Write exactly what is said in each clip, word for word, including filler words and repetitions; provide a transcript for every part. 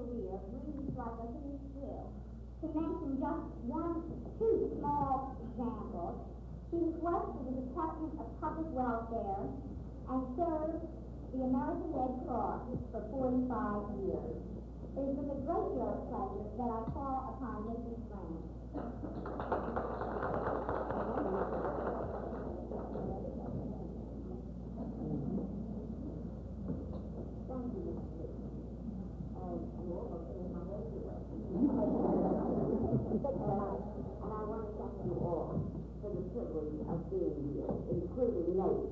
career breathes like a finished drill. To mention just one, two small examples, she was worked for the Department of Public Welfare and served the American Red Cross for forty-five years. It is with a great deal of pleasure that I call upon Missus Grant. Thank you, Missus Lee. Uh, you almost finished my way through it. And I want to thank you all for the privilege of being here, including Nate.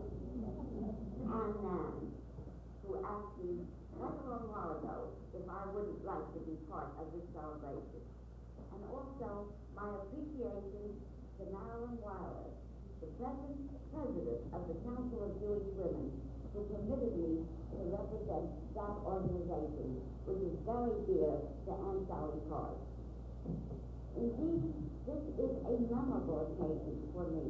And Nan, who asked me not a long while ago if I wouldn't like to be part of this celebration. And also my appreciation to Marilyn Wilder, the present president of the Council of Jewish Women, who permitted me to represent that organization, which is very dear to Aunt Sally Card. Indeed, this is a memorable occasion for me,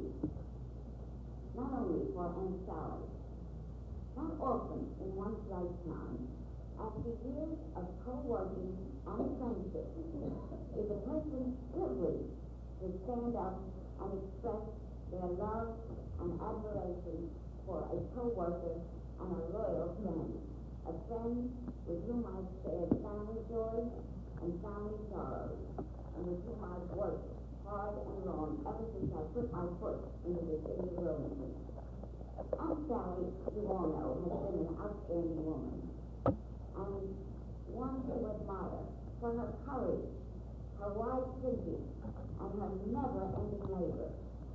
not only for Aunt Sally. Not often in one's lifetime, after years of co-working and friendship, is a person privileged to stand up and express their love and admiration for a co-worker and a loyal friend, a friend with whom I've shared family joys and family sorrows, and with whom I've worked hard and long ever since I put my foot into the city of Wilmington. Aunt Sally, you all know, has been an outstanding woman, and one to admire for her courage, her wide thinking, and her never-ending labor.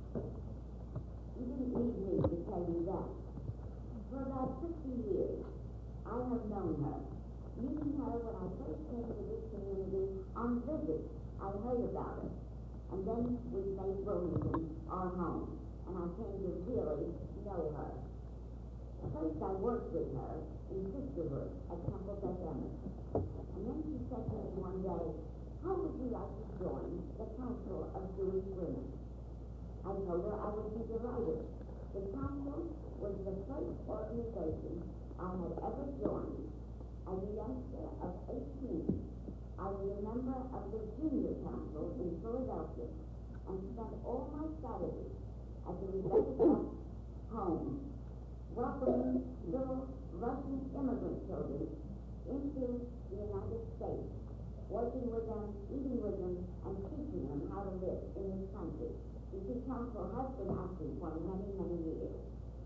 You didn't need me to tell you that. For about fifty years, I have known her, meeting her when I first came to this community on visits. I heard about her, and then we made Wilmington our home, and I came to really know her. First, I worked with her in sisterhood at Temple Beth Emmet, and then she said to me one day, how would you like to join the Council of Jewish Women? I told her I would be delighted. The Council was the first organization I had ever joined. As a youngster of eighteen, I was a member of the Junior Council in Philadelphia and spent all my Saturdays at the Rebecca Duff home, welcoming little Russian immigrant children into the United States, working with them, eating with them, and teaching them how to live in this country. The Jewish Council has been active for many, many years.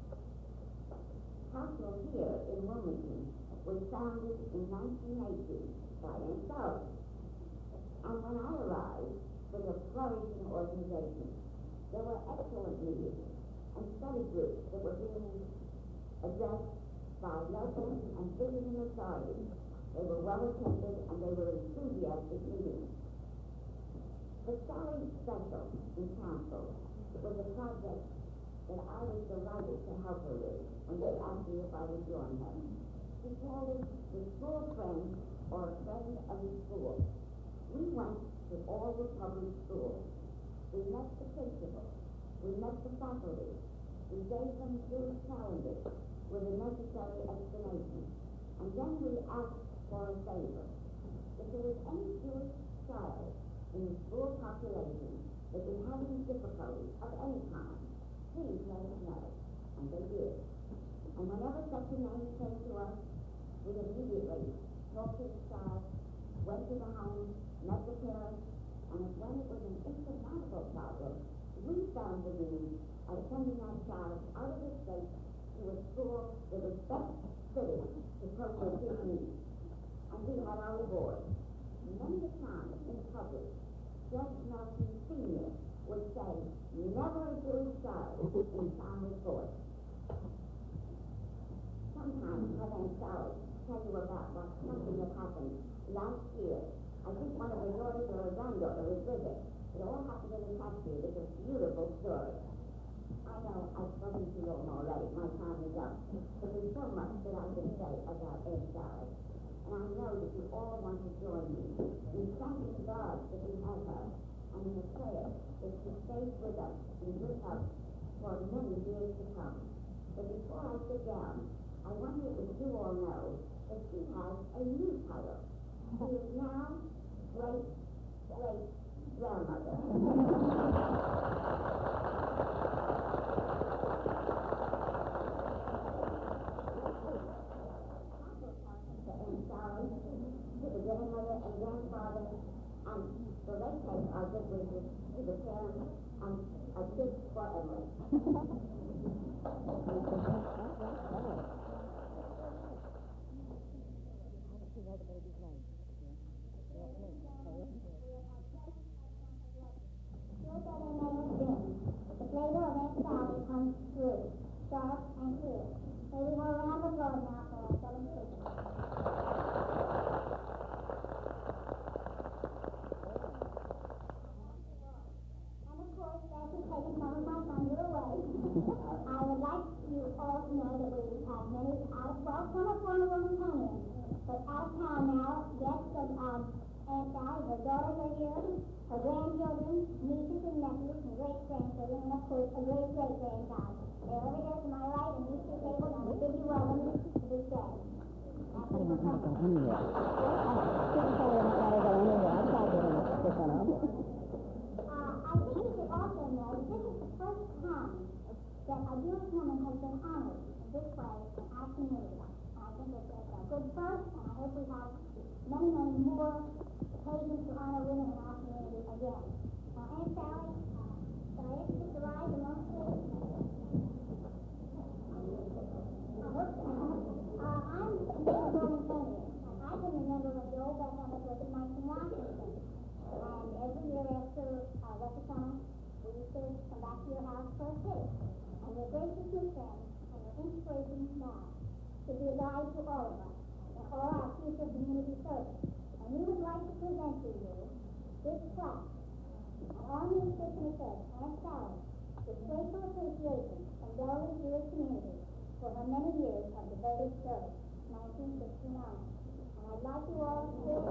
Council here in Wilmington was founded in nineteen eighteen by Aunt Sally. And when I arrived, it was a flourishing organization. There were excellent meetings and study groups that were being addressed by local and visiting authorities. They were well attended and they were enthusiastic meetings. The Sally Special in Council was a project that I was delighted to help her with when they asked me if I would join her. She called it the School Friend or a Friend of the School. We went to all the public schools. We met the principal. We met the faculty. We gave them Jewish calendars with the necessary explanation. And then we asked for a favor. If there was any Jewish child in the school population that was having difficulties of any kind, please let us know. And they did. And whenever such a name came to us, we immediately talked to the child, went to the home, met the parents, and when it was an insurmountable problem, we found the means of sending that child out of the state to a school that was best fitted to cope with his needs. And we had our reward. Many a time in public, Judge Nelson Senior would say, never a Jewish child in family court. Sometimes when Aunt Sally tell you about what something that happened last year. I think one of her daughters or her granddaughter was with her. It all happened in the taxi. It's a beautiful story. I know I've spoken to you all already. My time is up. But there's so much that I can say about Aunt Sally. And I know that you all want to join me in thanking God that we have her, and in the prayer that she stays with us in good health for many years to come. But before I sit down, I wonder if you all know that she has a new title. She is now great, great grandmother. To the grandmother and grandfather, and so they take our good wishes to the parents and a kiss forever. The flavor of that salad comes through, sharp and clear. May we go around the floor now for our demonstration. I would like you all to know that we have many out of, well, some of one of them came in, but out of town now, guests of um, Aunt Sally, her daughters are here, her grandchildren, nieces and nephews, and great-grandchildren, and of course, a great-great-grandchild. They're over there to my right, and these two tables, and I bid you welcome to this day. Thank you for coming. Uh, I think you should also know that this is the first time that a Jewish woman has been honored in this way in our community. And I think it's a good first, and I hope we have many, many more occasions to honor women in our community again. Now, Aunt Sally, uh, can I ask you to rise amongst us? I hope so. Uh, I'm Mary Bowman-Tonian, and I can remember when the old Bethlehem was in nineteen Washington. And every year after uh, Rosh Hashanah, we used to come back to your house for a cake. And your graciousness then, and your inspiration now, should be a guide to all of us, and all our future community service. And we would like to present to you this plaque. And on the inscription it says, Aunt Sally, with grateful appreciation from Delaware Jewish community for her many years of devoted service, nineteen sixty-nine. And I'd like you all to hear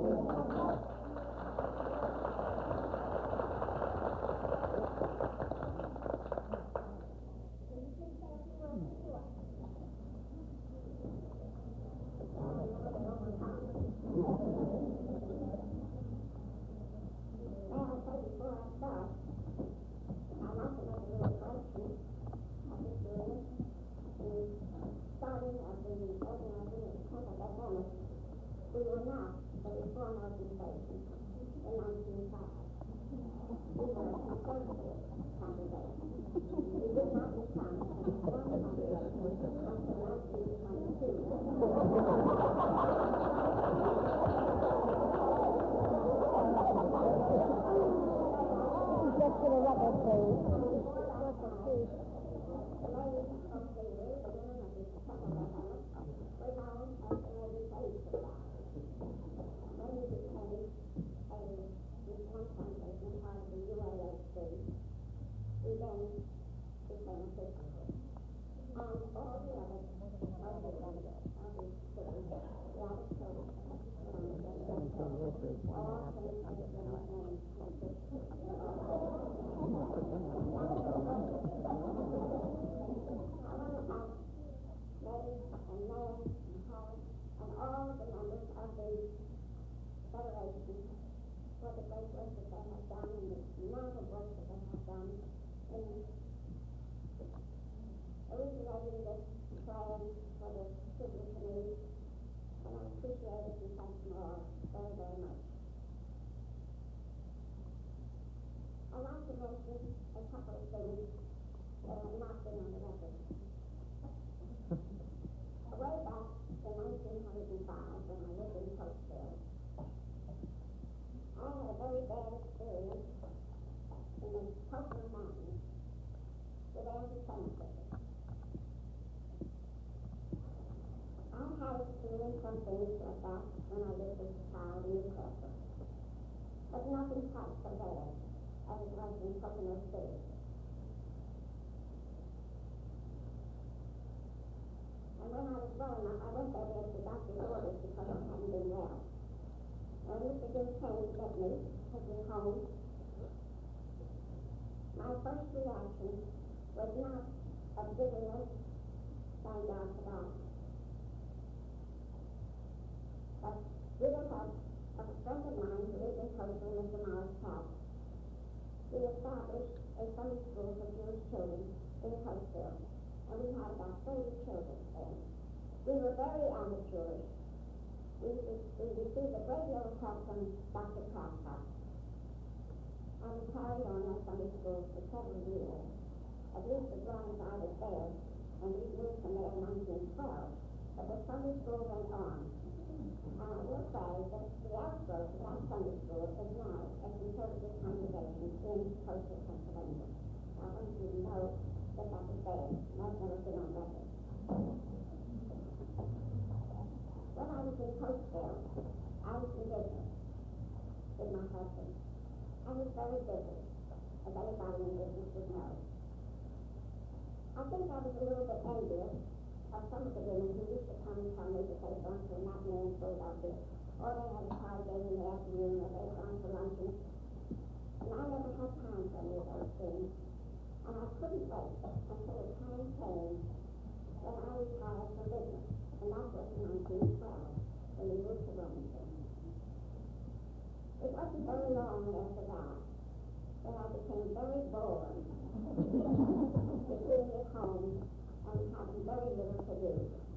we were not a reform organization in nineteen oh five. We were a conservative congregation. We did not become a reform congregation until nineteen twenty-two. Just for the record, please. The ladies of the year, the women of the second level, were known as the Ladies Aid Society. When we became a reform foundation part of the U A A C, we then became a sisterhood. And all the others, all the others, all the churches, the other churches, all came under the name of sisterhood. Ladies and men and home and all the members of the Federation for the great work that they have done and the amount of work that they have done in originating this plan for the Sibley Committee, and I appreciate it and thank them all very, very much. I'd like to mention a couple of things that have not been on the record. Way back in nineteen oh five, when I lived in Postville, I had a very bad experience in the Pocono Mountains with anti-Semitism. I had experienced some things like that when I lived as a child in Newcastle, but nothing quite so bad as it was in Pocono City. And when I was well enough, I went there with the doctor's orders because I hadn't been well. When Mister Jim came to get me, took me home, my first reaction was not of bitterness, thank God for that, but with the help of a friend of mine who lived in Coastal, Mister Morris Pratt, we established a Sunday school for Jewish children in Coastal, and we had about thirty children there. We were very amateurish. We, we received a great deal of help from Doctor Prescott, and we carried on our Sunday school for several years, at least as long as I was there, and we moved from there in nineteen twelve. But the Sunday school went on. And I will say that the outgrowth of that Sunday school is now a conservative congregation in Coastal, Pennsylvania. I want you to know that that is there, and that's never been on record. When I was in Coastal, I was in business with my husband. I was very busy, as anybody in business would know. I think I was a little bit envious of some of the women who used to come and tell me that they had gone to a matinee in Philadelphia, or they had a card game in the afternoon, or they had gone to luncheon. And I never had time for any of those things. And I couldn't wait until the time came when I retired from business. And that was in nineteen twelve, when we moved to Wilmington. It wasn't very long after that that I became very bored with being at home and having very little to do.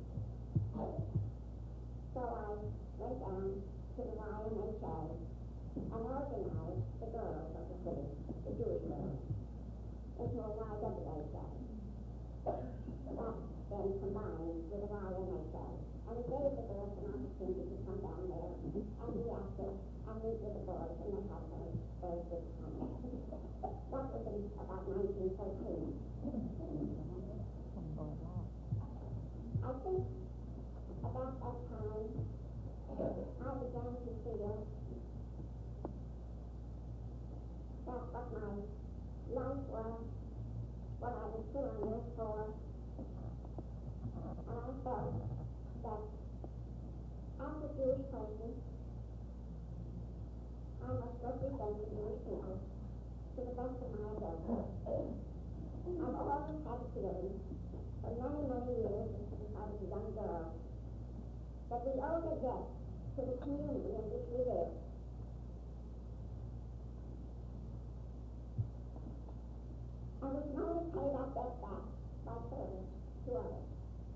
So I went down to the Y M H A and organized the girls of the city, the Jewish girls, into a Y W H A. That then combined with the Y M H A. And it gave the girls an opportunity to come down there and be active and meet with the boys, and they had a very, very good time. That was in about nineteen thirteen. I think about that time, I began to feel that what my life was, what I was put on earth for, and I felt that as a Jewish person, I must represent the Jewish people to the best of my ability. I've always had a feeling, for many, many years, since I was a young girl, that we owe a debt to the community in which we live. And we can only pay that debt back by service to others.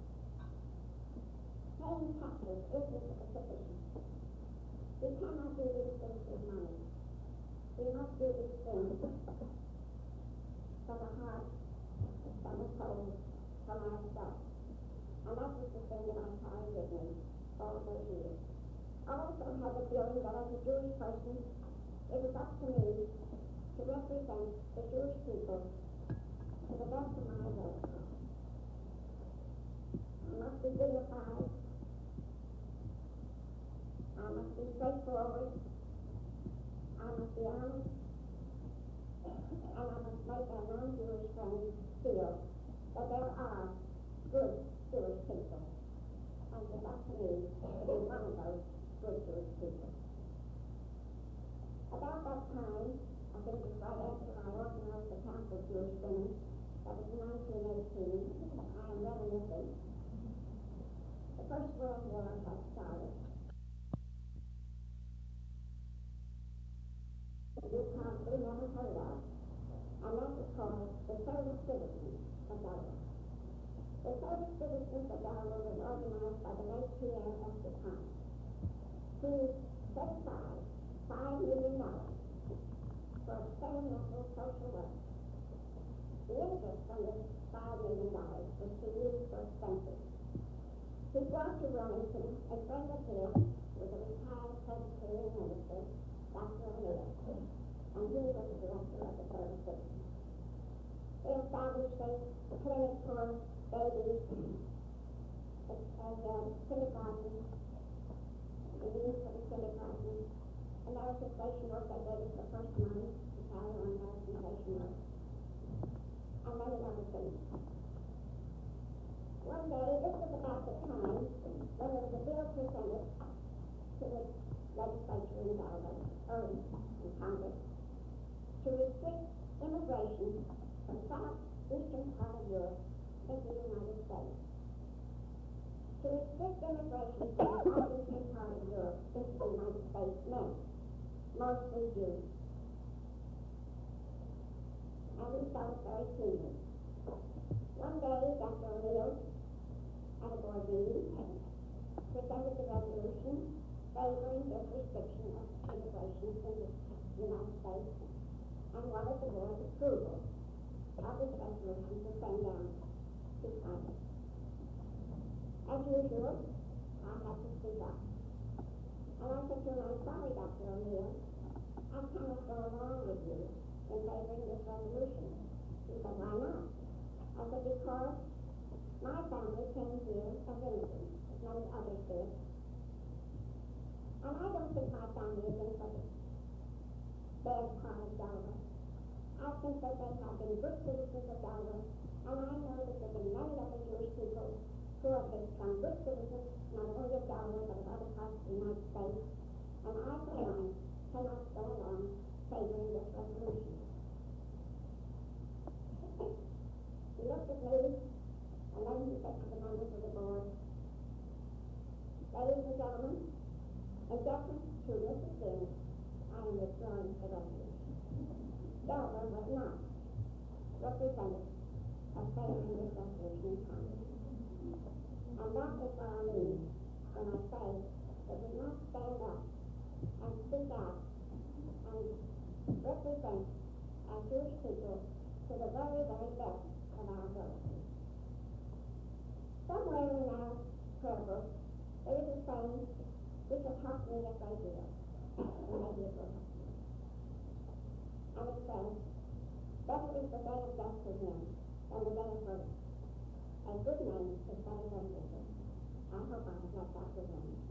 Paying taxes isn't sufficient. We cannot do these things with money. We must do these things from the heart, from the soul, from ourselves. And that was the thing that I carried with me all those years. I also had the feeling that as a Jewish person, it was up to me to represent the Jewish people to the best of my ability. I must be dignified. I must be straightforward. I must be honest. And I must make our non-Jewish friends feel that there are good Jewish people. And it's up to me to be one of those good Jewish people. About that time, I think it was right after I organized the Council of Jewish Women, that was in nineteen eighteen, I am reminiscing. The First World War had started. You probably never heard of, and that was called the Service Citizens of Delaware. The Service Citizens of Delaware was organized by the late Pierre Esther Thomas, who set aside five million dollars for experimental social work. The interest from this five million dollars was to use for expenses. He brought to Wilmington a friend of his with a retired Presbyterian minister, Doctor O'Neill, and he was the director of the Service Citizens. They established a clinic for babies, a, a uh, kindergarten, the use for the kindergarten, and there was a station work that gave us the first money to carry on that station work, and many other things. One day, this was about the time when there was a bill presented to the legislature in Delaware, or in Congress, to restrict immigration from southeastern part of Europe into the United States. To restrict immigration from the southeastern part of Europe people in the United States men, mostly Jews. And we felt very keenly. One day, Doctor O'Neill, at a board meeting, presented the resolution favoring this restriction of immigration in the United States and wanted the board's approval of this resolution to send down to Congress. As usual, I had to speak up. And I said to him, I'm sorry, Doctor O'Neill, I cannot go along with you in favoring this resolution. He said, why not? I said, because my family came here as immigrants, as many others did. And I don't think my family is in such a bad part of Delaware. I think that they have been good citizens of Delaware, and I know that there have been many other Jewish people who have become good citizens, not only of Delaware, but of other parts of the United States. And I, for one, cannot go along favoring this resolution. He looked at me, and then he said to the members of the board, ladies and gentlemen, in deference to Missus Gibbs, I am withdrawing the resolution. Delaware was not represented as favoring this resolution in Congress. And that is what I mean when I say that we must stand up and speak out and represent our Jewish people to the very, very best of our ability. Somewhere in our prayer book, there is a saying which has helped me a great deal, and maybe it will help you. And it says, better is the day of death for him than the day of birth. A good name is better than riches. I hope I have left out good names.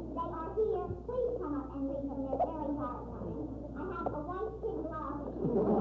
Please come up and read them. They're very hard. I have a white pig glove.